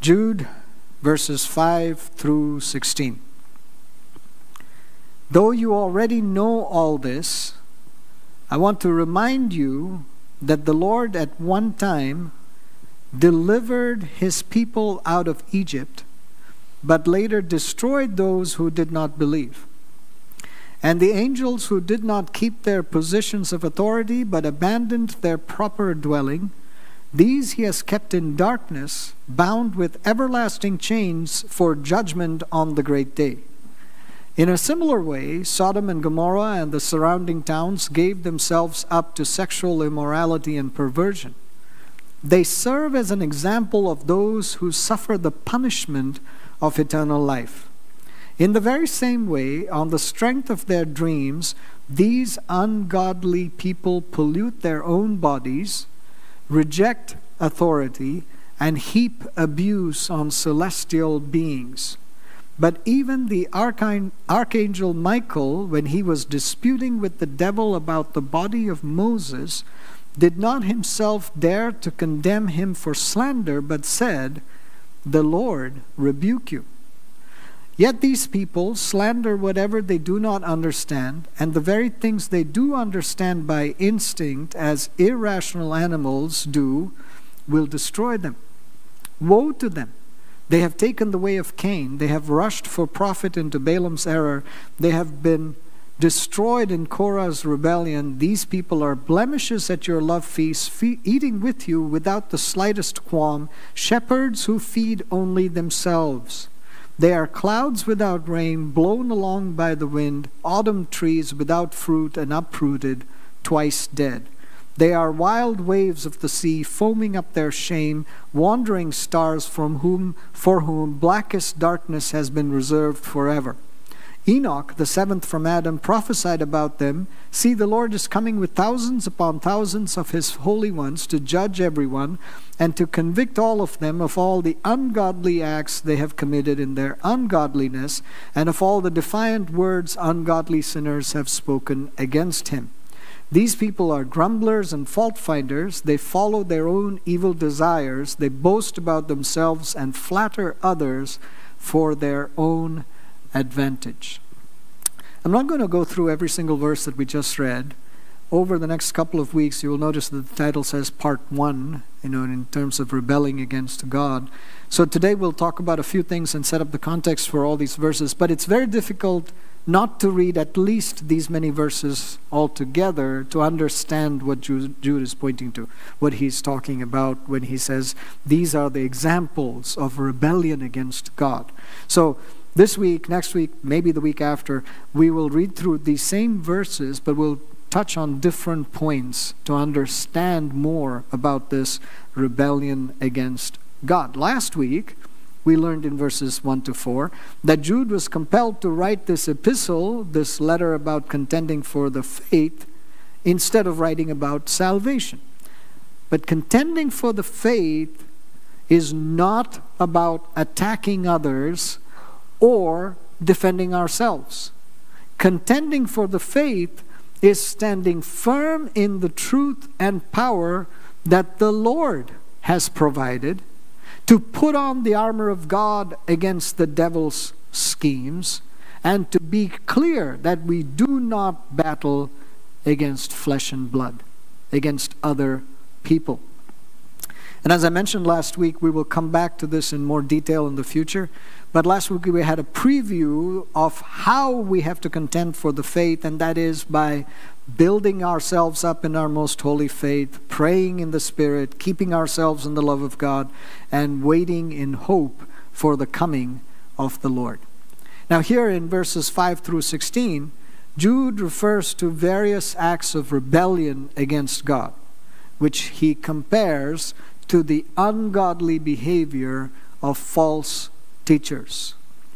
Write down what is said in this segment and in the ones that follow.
Jude, verses 5 through 16. Though you already know all this, I want to remind you that the Lord at one time delivered his people out of Egypt, but later destroyed those who did not believe. And the angels who did not keep their positions of authority, but abandoned their proper dwelling, these he has kept in darkness, bound with everlasting chains for judgment on the great day. In a similar way, Sodom and Gomorrah and the surrounding towns gave themselves up to sexual immorality and perversion. They serve as an example of those who suffer the punishment of eternal life. In the very same way, on the strength of their dreams, these ungodly people pollute their own bodies, reject authority, and heap abuse on celestial beings. But even the archangel Michael, when he was disputing with the devil about the body of Moses, did not himself dare to condemn him for slander, but said, "The Lord rebuke you." Yet these people slander whatever they do not understand, and the very things they do understand by instinct, as irrational animals do, will destroy them. Woe to them! They have taken the way of Cain. They have rushed for profit into Balaam's error. They have been destroyed in Korah's rebellion. These people are blemishes at your love feasts, eating with you without the slightest qualm, shepherds who feed only themselves. They are clouds without rain, blown along by the wind, autumn trees without fruit and uprooted, twice dead. They are wild waves of the sea, foaming up their shame, wandering stars for whom blackest darkness has been reserved forever. Enoch, the seventh from Adam, prophesied about them, "See, the Lord is coming with thousands upon thousands of his holy ones to judge everyone and to convict all of them of all the ungodly acts they have committed in their ungodliness and of all the defiant words ungodly sinners have spoken against him." These people are grumblers and fault-finders. They follow their own evil desires. They boast about themselves and flatter others for their own advantage. I'm not going to go through every single verse that we just read. Over the next couple of weeks, you will notice that the title says Part 1, in terms of rebelling against God. So today we'll talk about a few things and set up the context for all these verses. But it's very difficult not to read at least these many verses altogether to understand what Jude is pointing to, what he's talking about when he says these are the examples of rebellion against God. So this week, next week, maybe the week after, we will read through these same verses, but we'll touch on different points to understand more about this rebellion against God. Last week, we learned in verses 1 to 4 that Jude was compelled to write this epistle, this letter about contending for the faith, instead of writing about salvation. But contending for the faith is not about attacking others or defending ourselves. Contending for the faith is standing firm in the truth and power that the Lord has provided, to put on the armor of God against the devil's schemes, and to be clear that we do not battle against flesh and blood, against other people. And as I mentioned last week, we will come back to this in more detail in the future. But last week we had a preview of how we have to contend for the faith, and that is by building ourselves up in our most holy faith, praying in the Spirit, keeping ourselves in the love of God, and waiting in hope for the coming of the Lord. Now here in verses 5 through 16, Jude refers to various acts of rebellion against God, which he compares to the ungodly behavior of false teachers.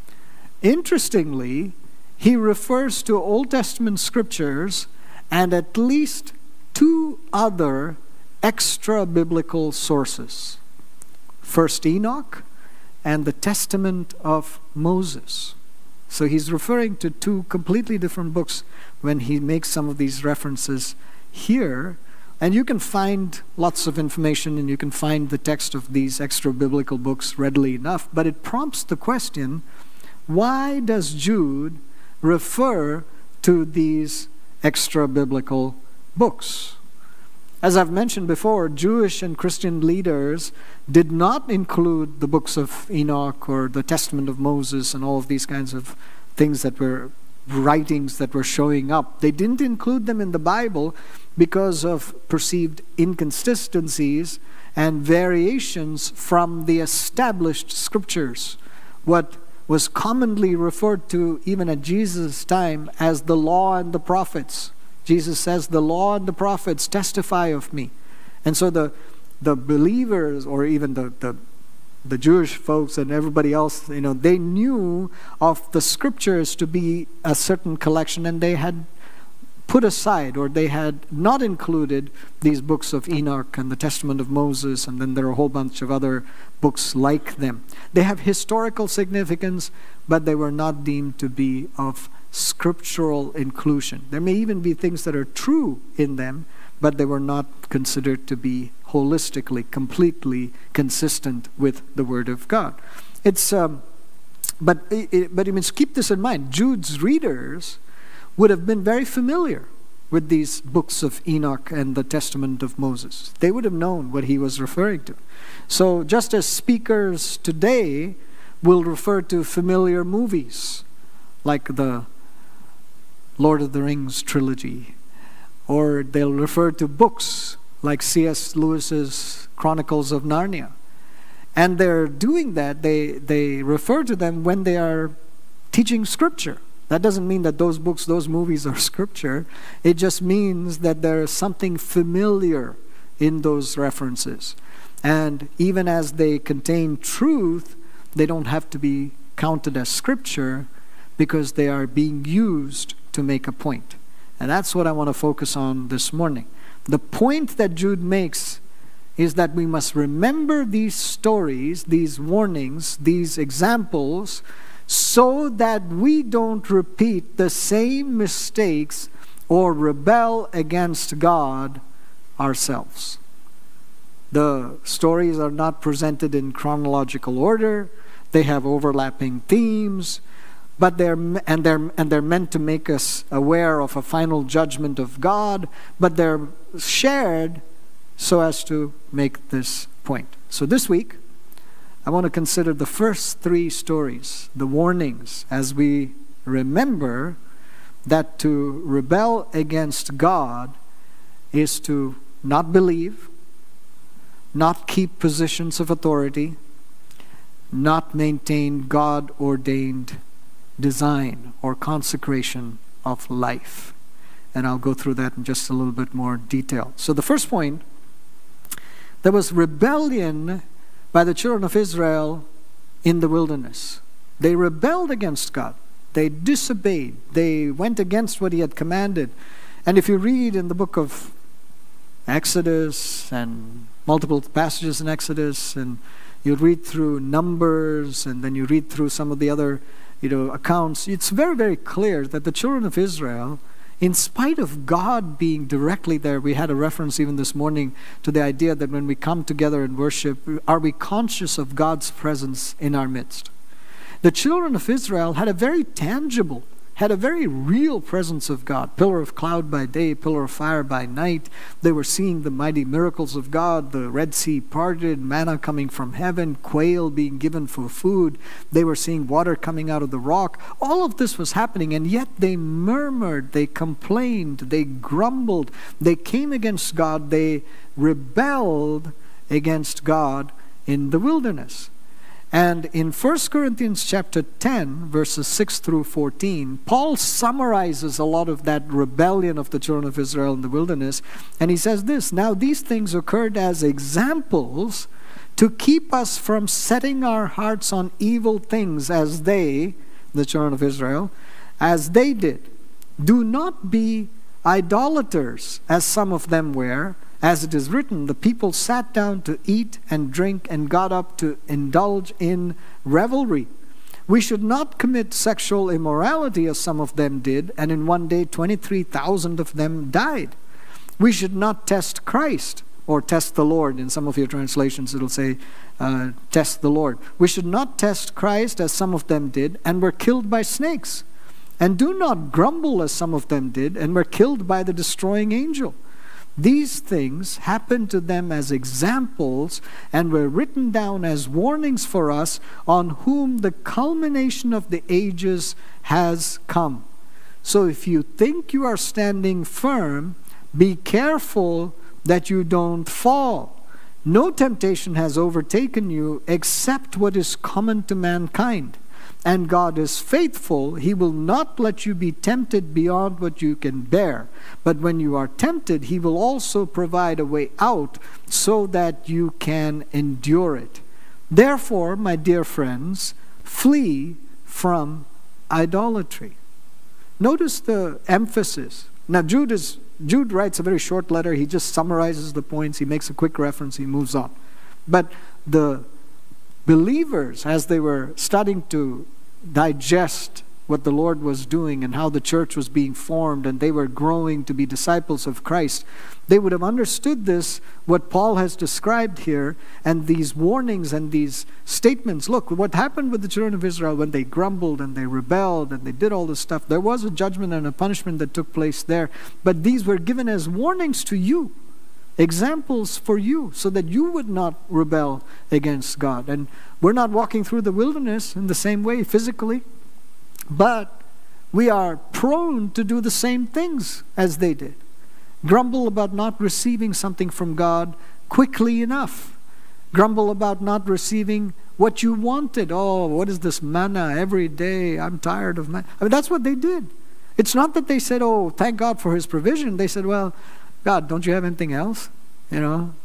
Interestingly, he refers to Old Testament scriptures and at least two other extra-biblical sources. First Enoch and the Testament of Moses. So he's referring to two completely different books when he makes some of these references here. And you can find lots of information, and you can find the text of these extra-biblical books readily enough, but it prompts the question, why does Jude refer to these extra-biblical books? As I've mentioned before, Jewish and Christian leaders did not include the books of Enoch or the Testament of Moses and all of these kinds of things that were writings that were showing up. They didn't include them in the Bible because of perceived inconsistencies and variations from the established scriptures. What was commonly referred to even at Jesus' time as the law and the prophets. Jesus says, the law and the prophets testify of me. And so the believers, or even the Jewish folks and everybody else, they knew of the scriptures to be a certain collection, and they had put aside, or they had not included, these books of Enoch and the Testament of Moses, and then there are a whole bunch of other books like them. They have historical significance, but they were not deemed to be of scriptural inclusion. There may even be things that are true in them, but they were not considered to be holistically, completely consistent with the Word of God. But you must keep this in mind. Jude's readers would have been very familiar with these books of Enoch and the Testament of Moses. They would have known what he was referring to. So just as speakers today will refer to familiar movies like the Lord of the Rings trilogy, or they'll refer to books like C.S. Lewis's Chronicles of Narnia. And they're doing that, they refer to them when they are teaching Scripture. That doesn't mean that those books, those movies are Scripture. It just means that there is something familiar in those references. And even as they contain truth, they don't have to be counted as Scripture because they are being used to make a point. And that's what I want to focus on this morning. The point that Jude makes is that we must remember these stories, these warnings, these examples, so that we don't repeat the same mistakes or rebel against God ourselves. The stories are not presented in chronological order. They have overlapping themes. But they're meant to make us aware of a final judgment of God, but they're shared so as to make this point. So this week, I want to consider the first three stories, the warnings, as we remember that to rebel against God is to not believe, not keep positions of authority, not maintain God-ordained design or consecration of life. And I'll go through that in just a little bit more detail. So the first point, there was rebellion by the children of Israel in the wilderness. They rebelled against God. They disobeyed. They went against what He had commanded. And if you read in the book of Exodus and multiple passages in Exodus, and you read through Numbers, and then you read through some of the other accounts, it's very, very clear that the children of Israel, in spite of God being directly there, we had a reference even this morning to the idea that when we come together and worship, are we conscious of God's presence in our midst? The children of Israel had a very tangible, had a very real presence of God. Pillar of cloud by day, pillar of fire by night. They were seeing the mighty miracles of God, the Red Sea parted, manna coming from heaven, quail being given for food. They were seeing water coming out of the rock. All of this was happening, and yet they murmured, they complained, they grumbled, they came against God, they rebelled against God in the wilderness. And in 1 Corinthians chapter 10, verses 6 through 14, Paul summarizes a lot of that rebellion of the children of Israel in the wilderness. And he says this, "Now these things occurred as examples to keep us from setting our hearts on evil things as they," the children of Israel, "as they did. Do not be idolaters, as some of them were. As it is written, the people sat down to eat and drink and got up to indulge in revelry. We should not commit sexual immorality as some of them did, and in one day 23,000 of them died. We should not test Christ, or test the Lord. In some of your translations it'll say test the Lord. We should not test Christ as some of them did and were killed by snakes. And do not grumble as some of them did and were killed by the destroying angel. These things happened to them as examples and were written down as warnings for us, on whom the culmination of the ages has come. So if you think you are standing firm, be careful that you don't fall. No temptation has overtaken you except what is common to mankind. And God is faithful. He will not let you be tempted beyond what you can bear. But when you are tempted, He will also provide a way out so that you can endure it. Therefore, my dear friends, flee from idolatry. Notice the emphasis. Now, Jude writes a very short letter. He just summarizes the points. He makes a quick reference. He moves on. But the believers, as they were starting to digest what the Lord was doing and how the church was being formed and they were growing to be disciples of Christ, they would have understood this, what Paul has described here, and these warnings and these statements. Look, what happened with the children of Israel when they grumbled and they rebelled and they did all this stuff, there was a judgment and a punishment that took place there. But these were given as warnings to you, examples for you, so that you would not rebel against God. And we're not walking through the wilderness in the same way physically, but we are prone to do the same things as they did. Grumble about not receiving something from God quickly enough. Grumble about not receiving what you wanted. Oh, what is this manna every day? I'm tired of manna. I mean, that's what they did. It's not that they said, oh, thank God for His provision. They said, well, God, don't you have anything else? You know,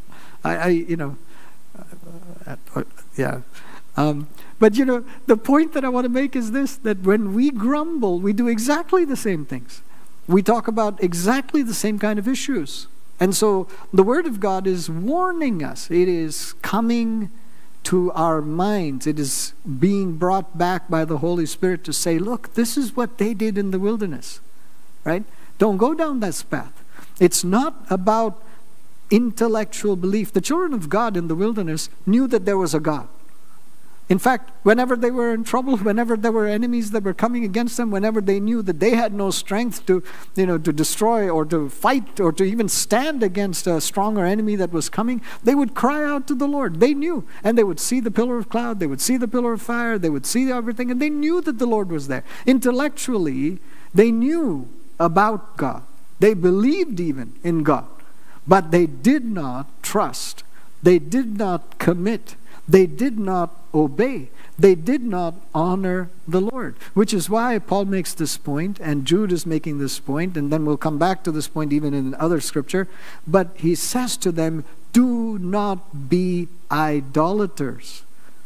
but you know, the point that I want to make is this, that when we grumble, we do exactly the same things. We talk about exactly the same kind of issues. And so the Word of God is warning us. It is coming to our minds. It is being brought back by the Holy Spirit to say, look, this is what they did in the wilderness, right? Don't go down this path. It's not about intellectual belief. The children of God in the wilderness knew that there was a God. In fact, whenever they were in trouble, whenever there were enemies that were coming against them, whenever they knew that they had no strength to destroy or to fight or to even stand against a stronger enemy that was coming, they would cry out to the Lord. They knew. And they would see the pillar of cloud, they would see the pillar of fire, they would see everything, and they knew that the Lord was there. Intellectually, they knew about God. They believed even in God. But they did not trust. They did not commit. They did not obey. They did not honor the Lord. Which is why Paul makes this point, and Jude is making this point, and then we'll come back to this point even in other scripture. But he says to them, do not be idolaters.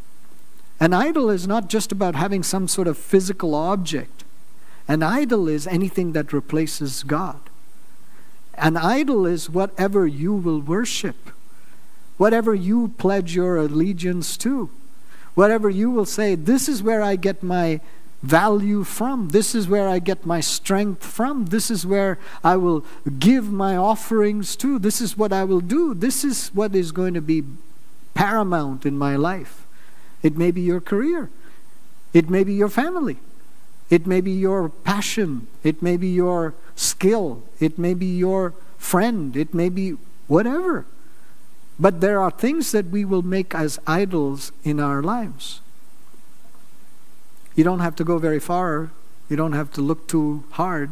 An idol is not just about having some sort of physical object. An idol is anything that replaces God. An idol is whatever you will worship. Whatever you pledge your allegiance to. Whatever you will say, this is where I get my value from. This is where I get my strength from. This is where I will give my offerings to. This is what I will do. This is what is going to be paramount in my life. It may be your career. It may be your family. It may be your passion. It may be your skill. It may be your friend. It may be whatever. But there are things that we will make as idols in our lives. You don't have to go very far. You don't have to look too hard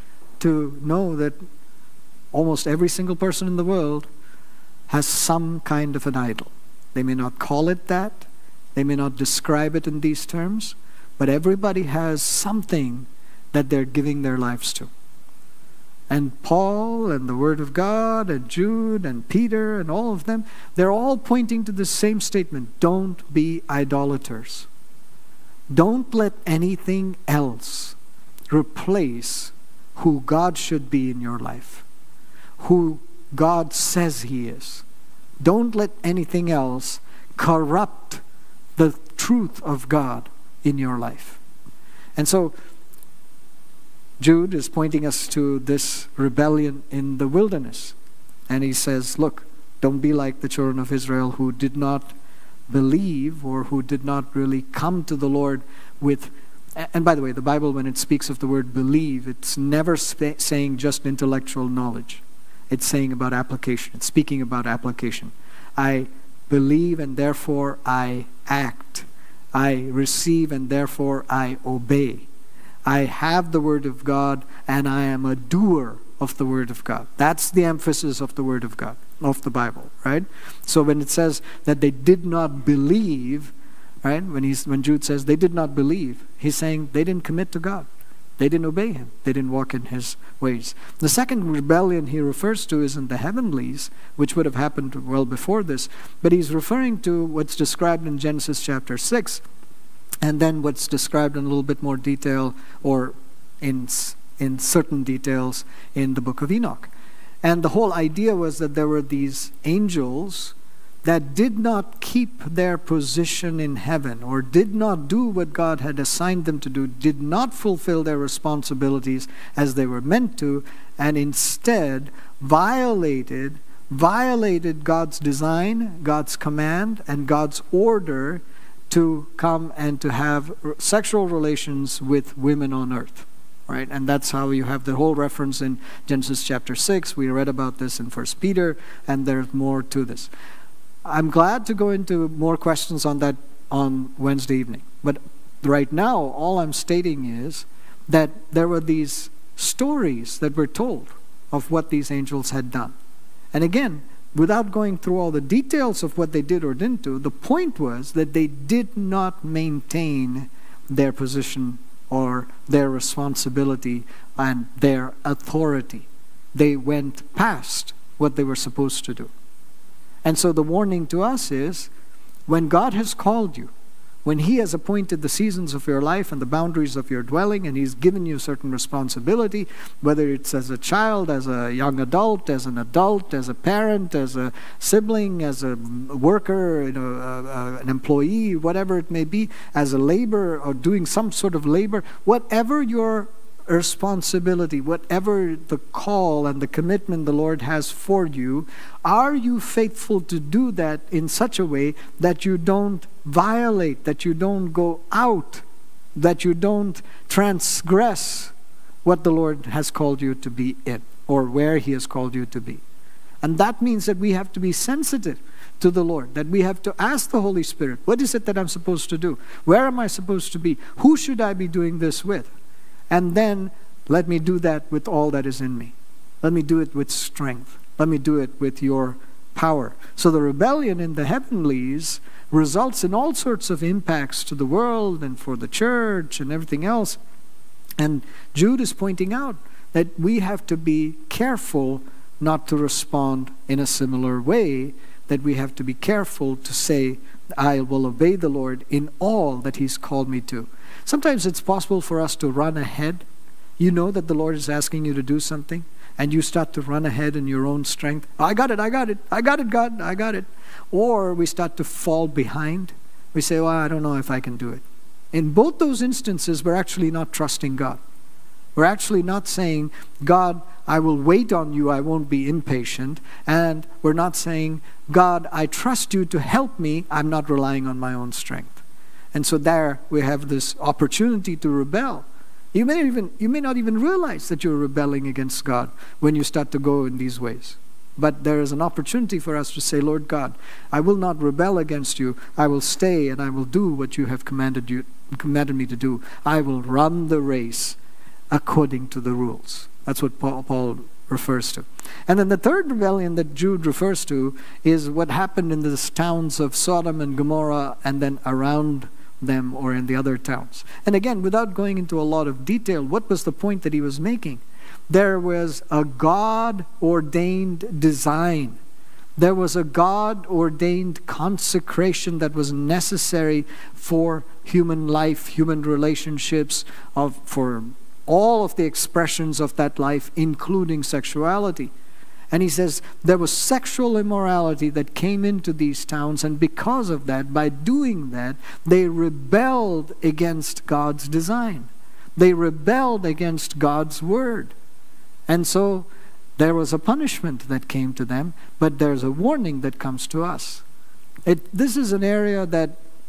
to know that almost every single person in the world has some kind of an idol. They may not call it that. They may not describe it in these terms. But everybody has something that they're giving their lives to. And Paul and the Word of God and Jude and Peter and all of them, they're all pointing to the same statement. Don't be idolaters. Don't let anything else replace who God should be in your life. Who God says He is. Don't let anything else corrupt the truth of God in your life. And so Jude is pointing us to this rebellion in the wilderness. And he says, look, don't be like the children of Israel who did not believe, or who did not really come to the Lord with. And by the way, the Bible, when it speaks of the word believe, it's never saying just intellectual knowledge. It's saying about application. It's speaking about application. I believe and therefore I act. I receive and therefore I obey. I have the Word of God and I am a doer of the Word of God. That's the emphasis of the Word of God, of the Bible, right? So when it says that they did not believe, right? When Jude says they did not believe, he's saying they didn't commit to God. They didn't obey Him. They didn't walk in His ways. The second rebellion he refers to is in the heavenlies, which would have happened well before this. But he's referring to what's described in Genesis chapter 6, and then what's described in a little bit more detail, or in certain details, in the book of Enoch. And the whole idea was that there were these angels that did not keep their position in heaven, or did not do what God had assigned them to do, did not fulfill their responsibilities as they were meant to, and instead violated God's design, God's command, and God's order to come and to have sexual relations with women on earth. Right? And that's how you have the whole reference in Genesis chapter 6. We read about this in 1 Peter, and there's more to this. I'm glad to go into more questions on that on Wednesday evening. But right now, all I'm stating is that there were these stories that were told of what these angels had done. And again, without going through all the details of what they did or didn't do, the point was that they did not maintain their position or their responsibility and their authority. They went past what they were supposed to do. And so the warning to us is, when God has called you, when He has appointed the seasons of your life and the boundaries of your dwelling, and He's given you certain responsibility, whether it's as a child, as a young adult, as an adult, as a parent, as a sibling, as a worker, an employee, whatever it may be, as a laborer or doing some sort of labor, whatever your responsibility, whatever the call and the commitment the Lord has for you, are you faithful to do that in such a way that you don't violate, that you don't go out, that you don't transgress what the Lord has called you to be in, or where He has called you to be? And that means that we have to be sensitive to the Lord, that we have to ask the Holy Spirit, what is it that I'm supposed to do? Where am I supposed to be? Who should I be doing this with? And then let me do that with all that is in me. Let me do it with strength. Let me do it with your power. So the rebellion in the heavenlies results in all sorts of impacts to the world and for the church and everything else. And Jude is pointing out that we have to be careful not to respond in a similar way, that we have to be careful to say, I will obey the Lord in all that He's called me to. Sometimes it's possible for us to run ahead. You know that the Lord is asking you to do something, and you start to run ahead in your own strength. I got it, God, I got it. Or we start to fall behind. We say, well, I don't know if I can do it. In both those instances, we're actually not trusting God. We're actually not saying, God, I will wait on you, I won't be impatient. And we're not saying, God, I trust you to help me, I'm not relying on my own strength. And so there we have this opportunity to rebel. You may not even realize that you're rebelling against God when you start to go in these ways. But there is an opportunity for us to say, Lord God, I will not rebel against you. I will stay and I will do what you have commanded me to do. I will run the race according to the rules. That's what Paul refers to. And then the third rebellion that Jude refers to is what happened in the towns of Sodom and Gomorrah and then around them, or in the other towns. And again, without going into a lot of detail, what was the point that he was making? There was a God-ordained design. There was a God-ordained consecration that was necessary for human life, human relationships, for all of the expressions of that life, including sexuality. And he says there was sexual immorality that came into these towns, and because of that, by doing that, they rebelled against God's design. They rebelled against God's word. And so There was a punishment that came to them, but there's a warning that comes to us. This is an area that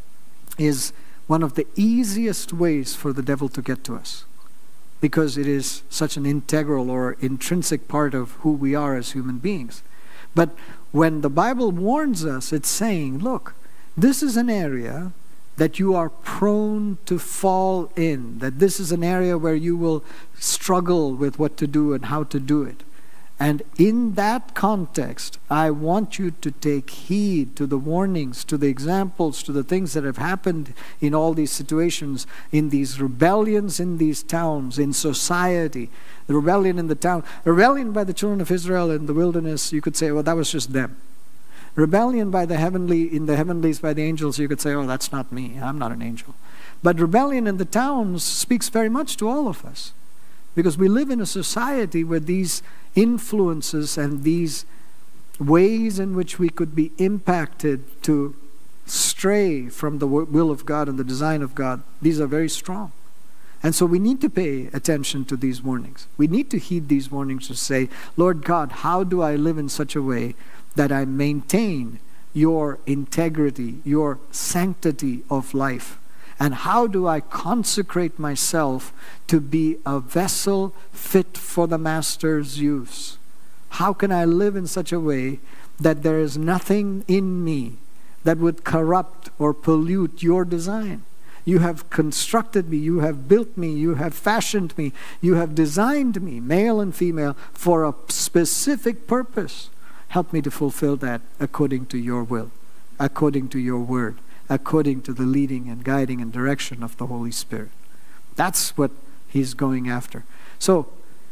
is one of the easiest ways for the devil to get to us, because it is such an integral or intrinsic part of who we are as human beings. But when the Bible warns us, it's saying, look, this is an area that you are prone to fall in, that this is an area where you will struggle with what to do and how to do it. And in that context, I want you to take heed to the warnings, to the examples, to the things that have happened in all these situations, in these rebellions in these towns, in society. The rebellion in the town, rebellion by the children of Israel in the wilderness, you could say, well, that was just them. Rebellion by the in the heavenlies by the angels, you could say, oh, that's not me. I'm not an angel. But rebellion in the towns speaks very much to all of us, because we live in a society where these influences and these ways in which we could be impacted to stray from the will of God and the design of God, these are very strong. And so we need to pay attention to these warnings. We need to heed these warnings to say, Lord God, how do I live in such a way that I maintain your integrity, your sanctity of life? And how do I consecrate myself to be a vessel fit for the Master's use? How can I live in such a way that there is nothing in me that would corrupt or pollute your design? You have constructed me, you have built me, you have fashioned me, you have designed me, male and female, for a specific purpose. Help me to fulfill that according to your will, according to your word, according to the leading and guiding and direction of the Holy Spirit. That's what he's going after. So,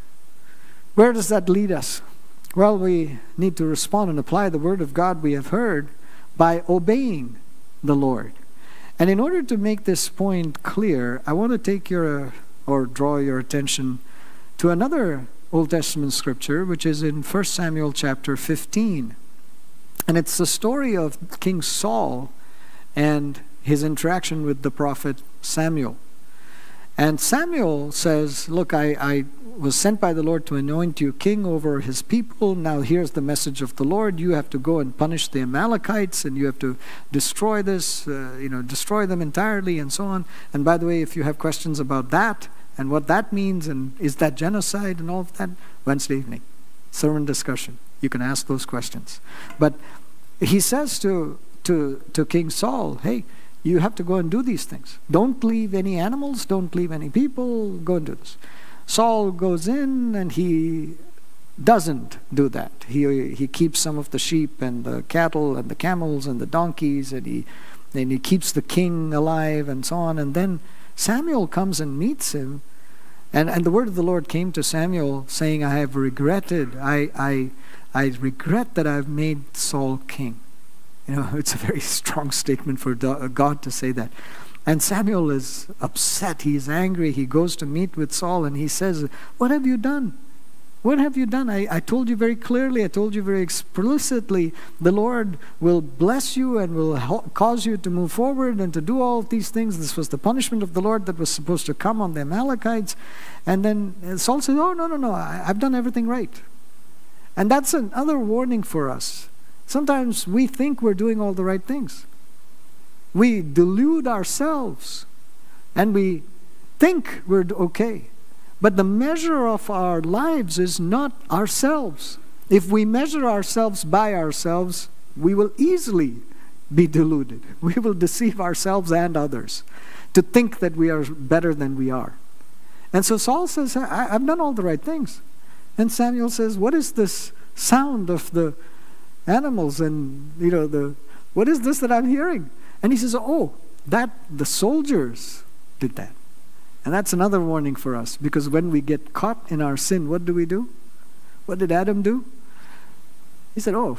where does that lead us? Well, we need to respond and apply the word of God we have heard by obeying the Lord. And in order to make this point clear, I want to take draw your attention to another Old Testament scripture, which is in 1 Samuel chapter 15. And it's the story of King Saul and his interaction with the prophet Samuel. And Samuel says, look, I was sent by the Lord to anoint you king over his people. Now here's the message of the Lord. You have to go and punish the Amalekites, and you have to destroy destroy them entirely, and so on. And by the way, if you have questions about that and what that means, and is that genocide and all of that, Wednesday evening, sermon discussion. You can ask those questions. But he says to King Saul, hey, you have to go and do these things. Don't leave any animals, don't leave any people, go and do this. Saul goes in and he doesn't do that. He keeps some of the sheep and the cattle and the camels and the donkeys, and he keeps the king alive and so on. And then Samuel comes and meets him, and the word of the Lord came to Samuel saying, I have regretted, I regret that I've made Saul king. You know, it's a very strong statement for God to say that. And Samuel is upset. He's angry. He goes to meet with Saul and he says, what have you done? What have you done? I told you very clearly, I told you very explicitly, the Lord will bless you and will cause you to move forward and to do all of these things. This was the punishment of the Lord that was supposed to come on the Amalekites. And then Saul says, oh, no, I've done everything right. And that's another warning for us. Sometimes we think we're doing all the right things. We delude ourselves and we think we're okay. But the measure of our lives is not ourselves. If we measure ourselves by ourselves, we will easily be deluded. We will deceive ourselves and others to think that we are better than we are. And so Saul says, I've done all the right things. And Samuel says, what is this sound of the animals and, what is this that I'm hearing? And he says, oh, the soldiers did that. And that's another warning for us, because when we get caught in our sin, what do we do? What did Adam do? He said, oh,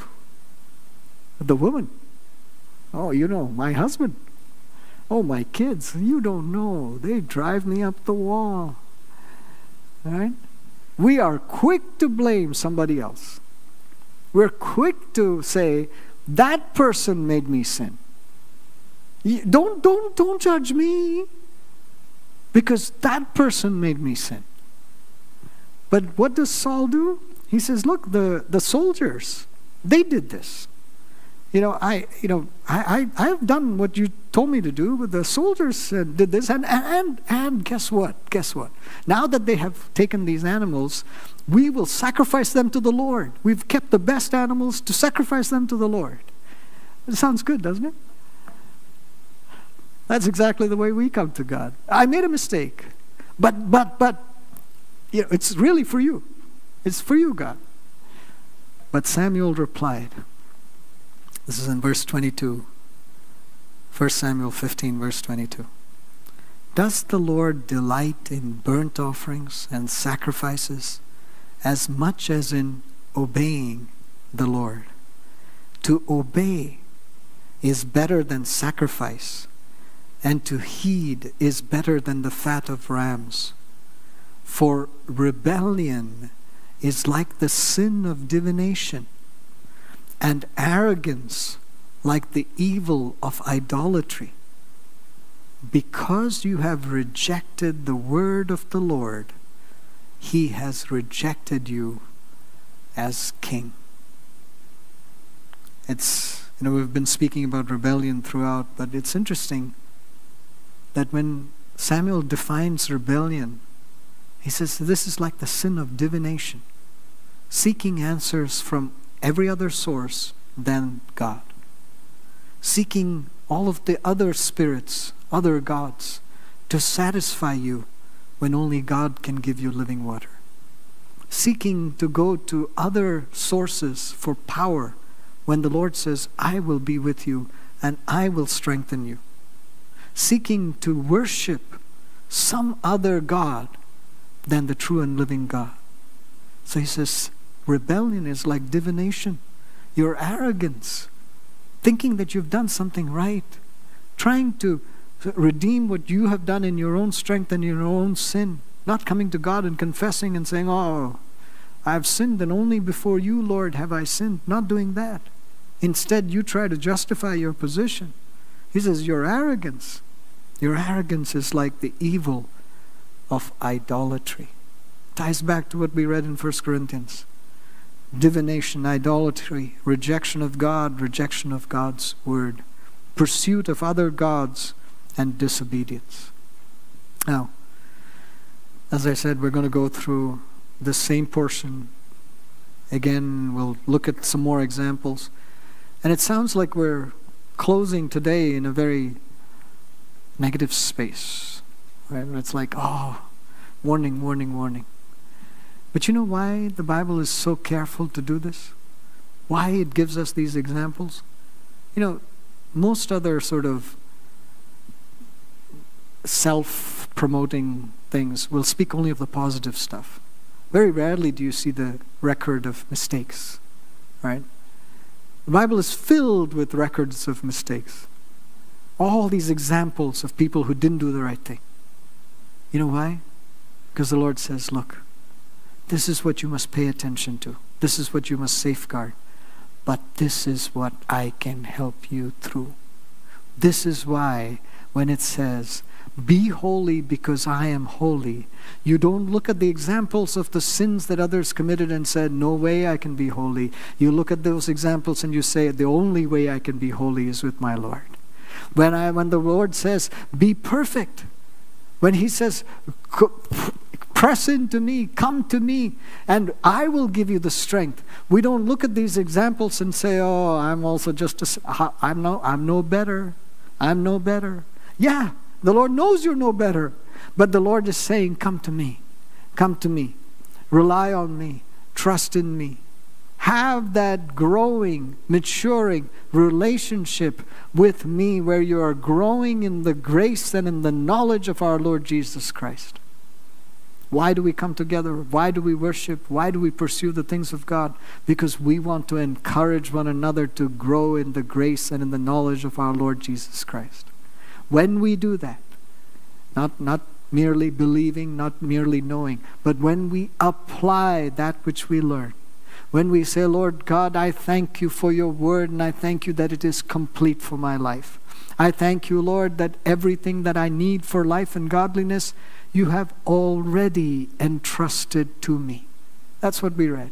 the woman. Oh, my husband. Oh, my kids. You don't know. They drive me up the wall. All right? We are quick to blame somebody else. We're quick to say, that person made me sin. Don't judge me, because that person made me sin. But what does Saul do? He says, look, the soldiers, they did this. I've done what you told me to do, but the soldiers did this, and guess what? Guess what? Now that they have taken these animals, we will sacrifice them to the Lord. We've kept the best animals to sacrifice them to the Lord. It sounds good, doesn't it? That's exactly the way we come to God. I made a mistake, but it's really for you. It's for you, God. But Samuel replied. This is in verse 22. 1 Samuel 15, verse 22. Does the Lord delight in burnt offerings and sacrifices as much as in obeying the Lord? To obey is better than sacrifice, and to heed is better than the fat of rams. For rebellion is like the sin of divination, and arrogance like the evil of idolatry. Because you have rejected the word of the Lord, He has rejected you as king. We've been speaking about rebellion throughout, but it's interesting that when Samuel defines rebellion, he says this is like the sin of divination, seeking answers from every other source than God, seeking all of the other spirits, other gods, to satisfy you when only God can give you living water, seeking to go to other sources for power when the Lord says, I will be with you and I will strengthen you, seeking to worship some other God than the true and living God. So he says, rebellion is like divination, your arrogance, thinking that you've done something right, trying to redeem what you have done in your own strength and your own sin, not coming to God and confessing and saying, oh, I've sinned and only before you, Lord, have I sinned. Not doing that. Instead, you try to justify your position. He says, your arrogance is like the evil of idolatry. Ties back to what we read in 1 Corinthians. Divination, idolatry, rejection of God, rejection of God's word, pursuit of other gods, and disobedience. Now, as I said, we're going to go through the same portion. Again, we'll look at some more examples. And it sounds like we're closing today in a very negative space. Right? It's like, oh, warning, warning, warning. But you know why the Bible is so careful to do this? Why it gives us these examples? Most other sort of self-promoting things will speak only of the positive stuff. Very rarely do you see the record of mistakes, right? The Bible is filled with records of mistakes. All these examples of people who didn't do the right thing. You know why? Because the Lord says, look, this is what you must pay attention to. This is what you must safeguard. But this is what I can help you through. This is why when it says, be holy because I am holy, you don't look at the examples of the sins that others committed and said, no way I can be holy. You look at those examples and you say, the only way I can be holy is with my Lord. When the Lord says, be perfect, when He says, press into me, come to me, and I will give you the strength. We don't look at these examples and say, oh, I'm also just I'm no better. I'm no better. Yeah, the Lord knows you're no better. But the Lord is saying, come to me. Come to me. Rely on me. Trust in me. Have that growing, maturing relationship with me where you are growing in the grace and in the knowledge of our Lord Jesus Christ. Why do we come together? Why do we worship? Why do we pursue the things of God? Because we want to encourage one another to grow in the grace and in the knowledge of our Lord Jesus Christ. When we do that, not merely believing, not merely knowing, but when we apply that which we learn, when we say, Lord God, I thank you for your word and I thank you that it is complete for my life. I thank you, Lord, that everything that I need for life and godliness, you have already entrusted to me. That's what we read.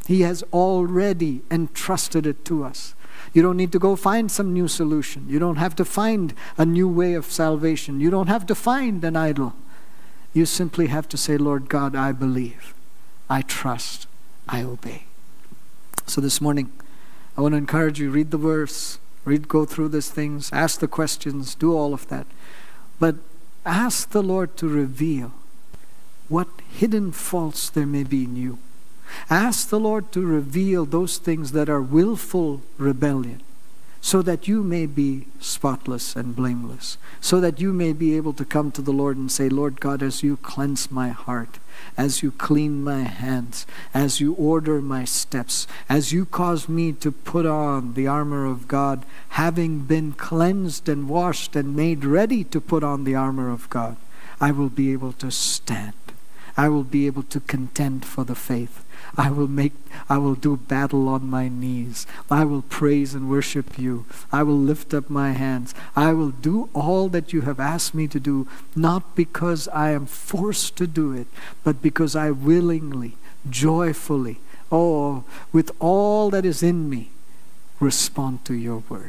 He has already entrusted it to us. You don't need to go find some new solution. You don't have to find a new way of salvation. You don't have to find an idol. You simply have to say, Lord God, I believe, I trust, I obey. So this morning, I want to encourage you, read the verse, go through these things, ask the questions, do all of that. But ask the Lord to reveal what hidden faults there may be in you. Ask the Lord to reveal those things that are willful rebellion, so that you may be spotless and blameless, so that you may be able to come to the Lord and say, Lord God, as you cleanse my heart, as you clean my hands, as you order my steps, as you cause me to put on the armor of God, having been cleansed and washed and made ready to put on the armor of God, I will be able to stand. I will be able to contend for the faith. I will do battle on my knees. I will praise and worship you. I will lift up my hands. I will do all that you have asked me to do, not because I am forced to do it, but because I willingly, joyfully, with all that is in me, respond to your word.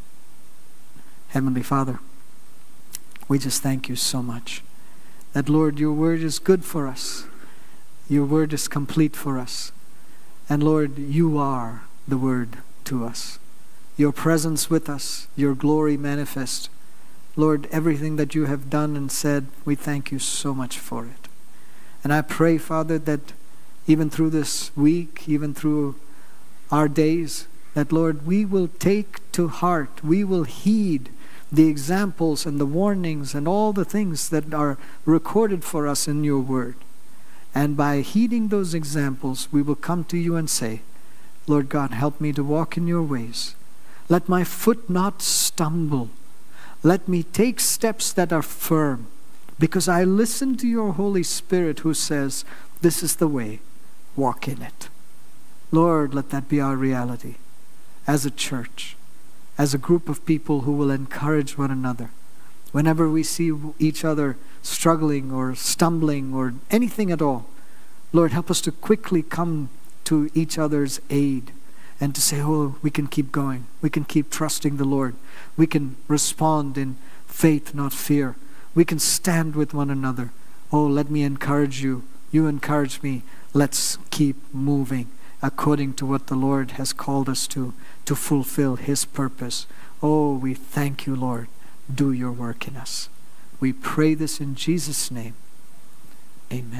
Heavenly Father, we just thank you so much that, Lord, your word is good for us. Your word is complete for us. And Lord, you are the word to us. Your presence with us, your glory manifest. Lord, everything that you have done and said, we thank you so much for it. And I pray, Father, that even through this week, even through our days, that, Lord, we will take to heart, we will heed the examples and the warnings and all the things that are recorded for us in your word. And by heeding those examples, we will come to you and say, Lord God, help me to walk in your ways. Let my foot not stumble. Let me take steps that are firm, because I listen to your Holy Spirit who says, this is the way, walk in it. Lord, let that be our reality as a church, as a group of people who will encourage one another. Whenever we see each other struggling or stumbling or anything at all, Lord, help us to quickly come to each other's aid and to say, we can keep going. We can keep trusting the Lord. We can respond in faith, not fear. We can stand with one another. Let me encourage you. You encourage me. Let's keep moving according to what the Lord has called us to fulfill his purpose. We thank you, Lord. Do your work in us. We pray this in Jesus' name. Amen.